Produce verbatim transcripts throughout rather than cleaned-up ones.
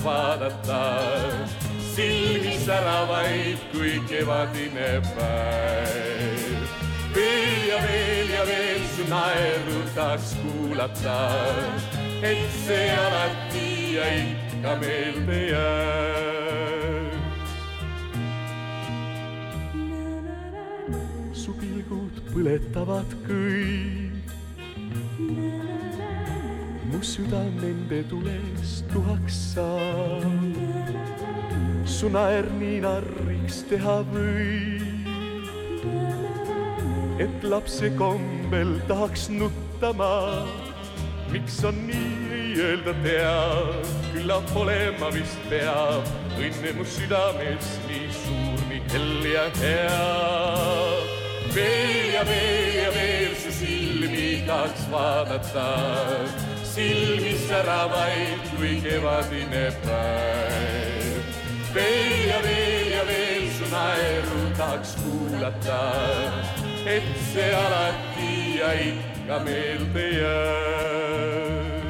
vaadata, silmi säravaid kui kevadine päev. Veel ja veel ja veel su naeru tahaks kuulata, et see alati ja ikka meelde jääb. Su pilgud põletavad kõik, mu süda nende tules tuhaks saab. Su naer nii narriks teha võib, et lapse kombel tahaks nuttama. Miks on nii, ei öelda teab, küllap olema vist peab. Õnne mu südames nii suur, nii hell ja hea. Veel ja veel ja veel su silmi tahaks vaadata, silmi säravaid kui kevadine päev. Veel ja veel ja veel su naeru tahaks kuulata, et see alati ja ikka meelde jääb.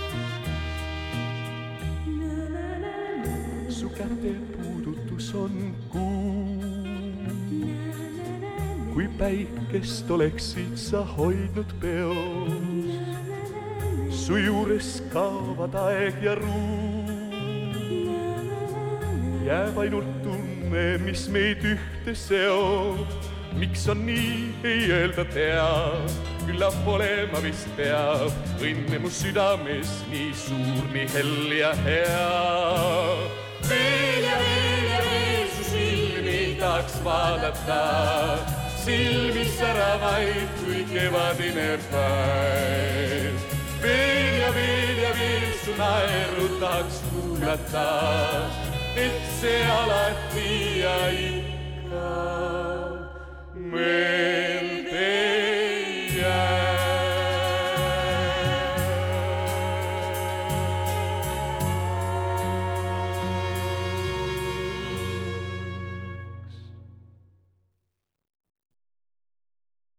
Su käte puudutus on kuu, kui päikest oleksid sa hoidnud peos. Su juures kaovad aeg ja ruum, jääb ainult tunne, mis meid ühte seob. Miks on nii, ei öelda teab, küllap olema vist peab. Õnne mu südames nii suur, nii hell ja hea. Veel ja veel ja veel su silmi tahaks vaadata, silmi säravaid kui kevadine päev. Veel ja veel ja veel su naeru tahaks kuulata, et see alati ja ikka me